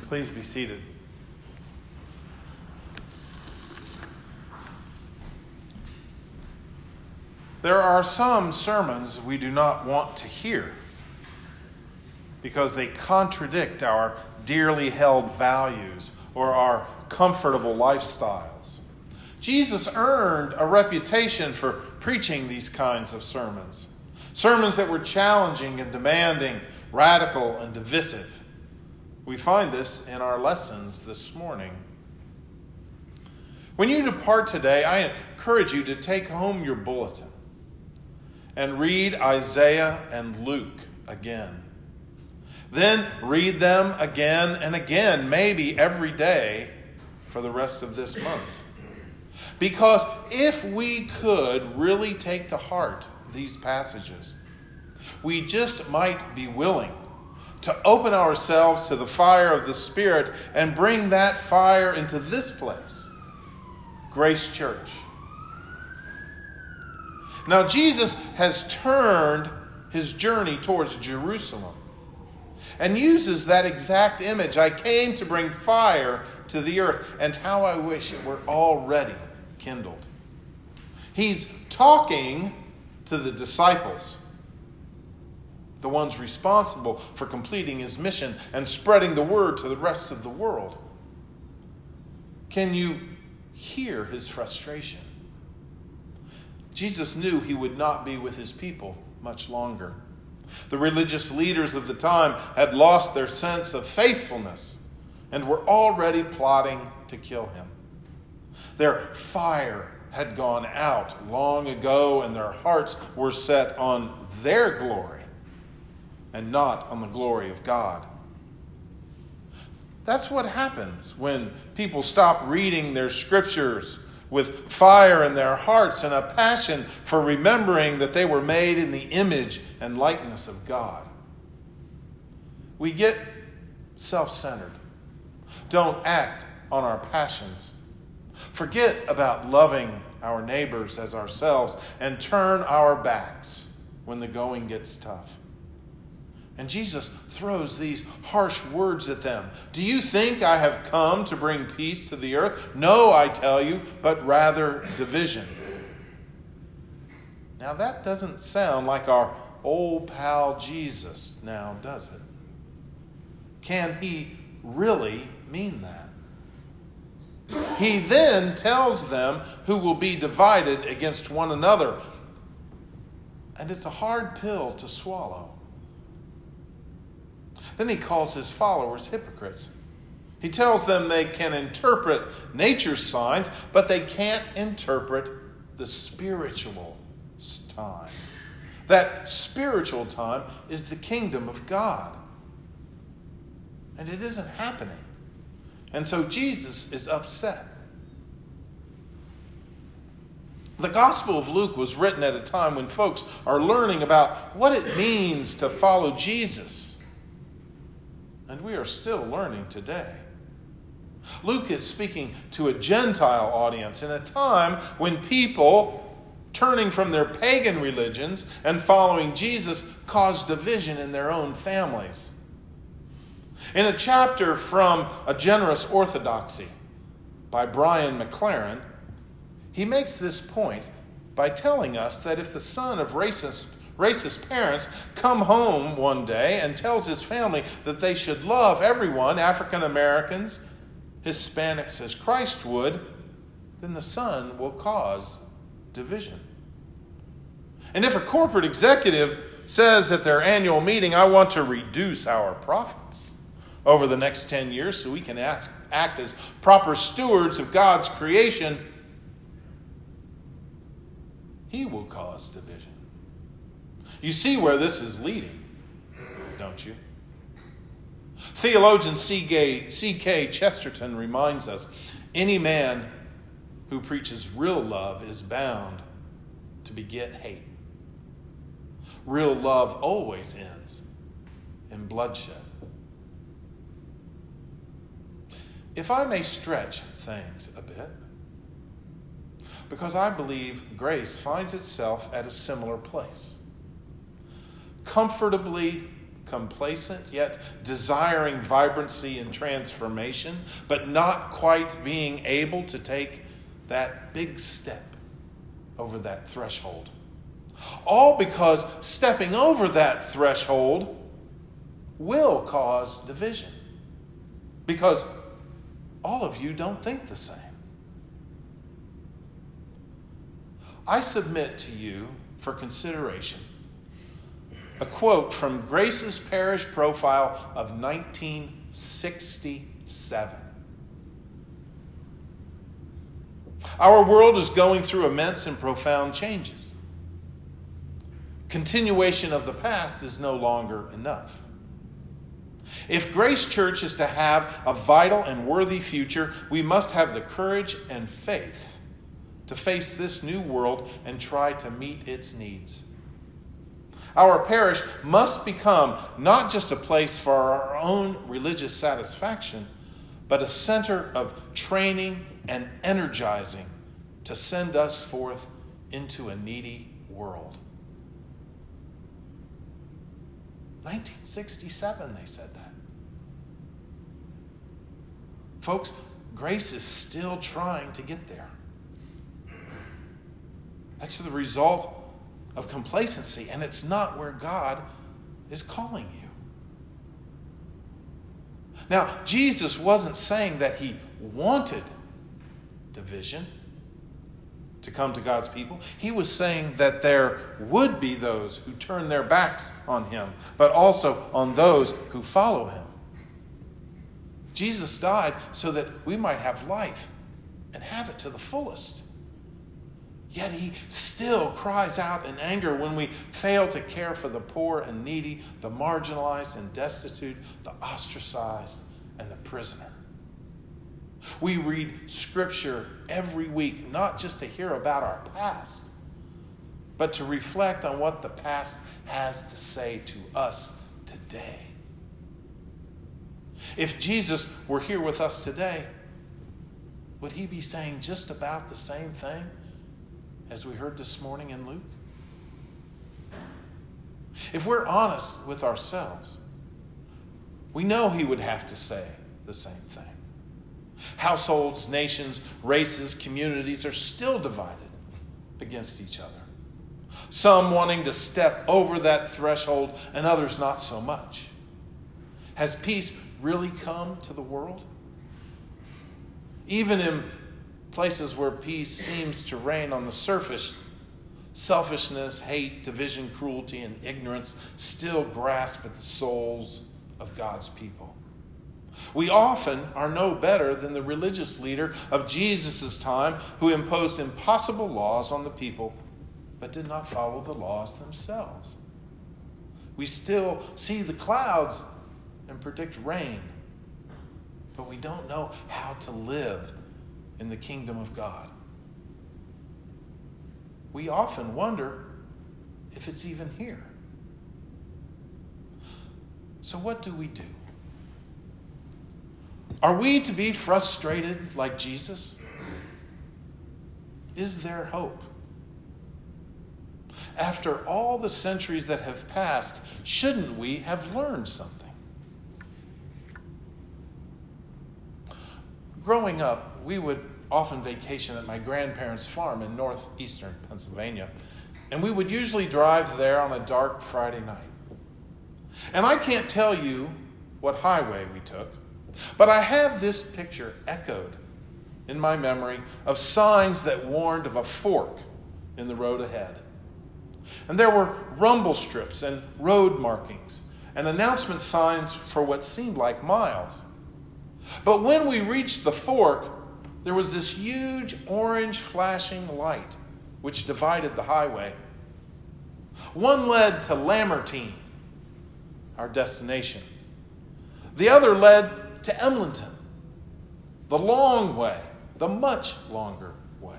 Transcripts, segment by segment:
Please be seated. There are some sermons we do not want to hear because they contradict our dearly held values or our comfortable lifestyles. Jesus earned a reputation for preaching these kinds of sermons. Sermons that were challenging and demanding, radical and divisive. We find this in our lessons this morning. When you depart today, I encourage you to take home your bulletin and read Isaiah and Luke again. Then read them again and again, maybe every day for the rest of this month. Because if we could really take to heart these passages, we just might be willing to open ourselves to the fire of the Spirit and bring that fire into this place, Grace Church. Now, Jesus has turned his journey towards Jerusalem and uses that exact image. I came to bring fire to the earth, and how I wish it were already kindled. He's talking to the disciples, the ones responsible for completing his mission and spreading the word to the rest of the world. Can you hear his frustration? Jesus knew he would not be with his people much longer. The religious leaders of the time had lost their sense of faithfulness and were already plotting to kill him. Their fire had gone out long ago, and their hearts were set on their glory and not on the glory of God. That's what happens when people stop reading their scriptures with fire in their hearts and a passion for remembering that they were made in the image and likeness of God. We get self-centered, don't act on our passions, forget about loving our neighbors as ourselves, and turn our backs when the going gets tough. And Jesus throws these harsh words at them. Do you think I have come to bring peace to the earth? No, I tell you, but rather division. Now that doesn't sound like our old pal Jesus now, does it? Can he really mean that? He then tells them who will be divided against one another. And it's a hard pill to swallow. Then he calls his followers hypocrites. He tells them they can interpret nature's signs, but they can't interpret the spiritual time. That spiritual time is the kingdom of God. And it isn't happening. And so Jesus is upset. The Gospel of Luke was written at a time when folks are learning about what it means to follow Jesus. And we are still learning today. Luke is speaking to a Gentile audience in a time when people turning from their pagan religions and following Jesus caused division in their own families. In a chapter from A Generous Orthodoxy by Brian McLaren, he makes this point by telling us that if the son of racist parents come home one day and tells his family that they should love everyone, African Americans, Hispanics, as Christ would, then the son will cause division. And if a corporate executive says at their annual meeting, I want to reduce our profits over the next 10 years so we can act as proper stewards of God's creation, he will cause division. You see where this is leading, don't you? Theologian C.K. Chesterton reminds us, any man who preaches real love is bound to beget hate. Real love always ends in bloodshed. If I may stretch things a bit, because I believe grace finds itself at a similar place. Comfortably complacent, yet desiring vibrancy and transformation, but not quite being able to take that big step over that threshold. All because stepping over that threshold will cause division. Because all of you don't think the same. I submit to you for consideration a quote from Grace's Parish Profile of 1967. Our world is going through immense and profound changes. Continuation of the past is no longer enough. If Grace Church is to have a vital and worthy future, we must have the courage and faith to face this new world and try to meet its needs. Our parish must become not just a place for our own religious satisfaction, but a center of training and energizing to send us forth into a needy world. 1967, they said that. Folks, Grace is still trying to get there. That's the result of complacency, and it's not where God is calling you. Now, Jesus wasn't saying that he wanted division to come to God's people. He was saying that there would be those who turn their backs on him, but also on those who follow him. Jesus died so that we might have life and have it to the fullest. Yet he still cries out in anger when we fail to care for the poor and needy, the marginalized and destitute, the ostracized and the prisoner. We read Scripture every week, not just to hear about our past, but to reflect on what the past has to say to us today. If Jesus were here with us today, would he be saying just about the same thing as we heard this morning in Luke? If we're honest with ourselves, we know he would have to say the same thing. Households, nations, races, communities are still divided against each other. Some wanting to step over that threshold and others not so much. Has peace really come to the world? Even in places where peace seems to reign on the surface, selfishness, hate, division, cruelty, and ignorance still grasp at the souls of God's people. We often are no better than the religious leader of Jesus' time who imposed impossible laws on the people but did not follow the laws themselves. We still see the clouds and predict rain, but we don't know how to live in the kingdom of God. We often wonder if it's even here. So what do we do? Are we to be frustrated like Jesus? Is there hope? After all the centuries that have passed, shouldn't we have learned something? Growing up, we would often vacation at my grandparents' farm in northeastern Pennsylvania, and we would usually drive there on a dark Friday night. And I can't tell you what highway we took, but I have this picture echoed in my memory of signs that warned of a fork in the road ahead. And there were rumble strips and road markings and announcement signs for what seemed like miles. But when we reached the fork, there was this huge orange flashing light which divided the highway. One led to Lamartine, our destination. The other led to Emlenton, the long way, the much longer way.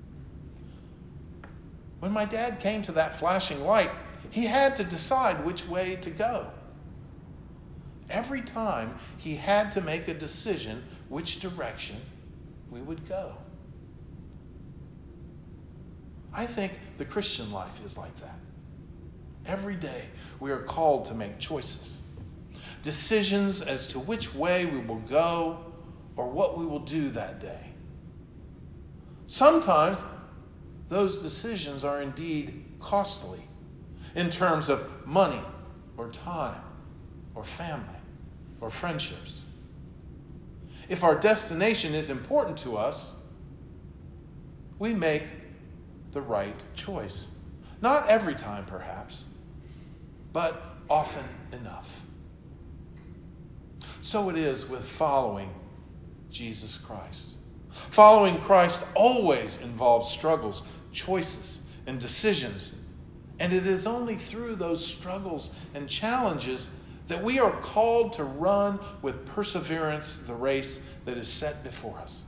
When my dad came to that flashing light, he had to decide which way to go. Every time he had to make a decision which direction we would go. I think the Christian life is like that. every day we are called to make choices, decisions as to which way we will go or what we will do that day. Sometimes those decisions are indeed costly in terms of money or time or family or friendships. If our destination is important to us, we make the right choice. Not every time, perhaps, but often enough. So it is with following Jesus Christ. Following Christ always involves struggles, choices, and decisions. And it is only through those struggles and challenges that we are called to run with perseverance the race that is set before us.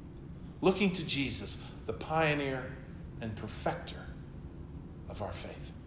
Looking to Jesus, the pioneer and perfecter of our faith.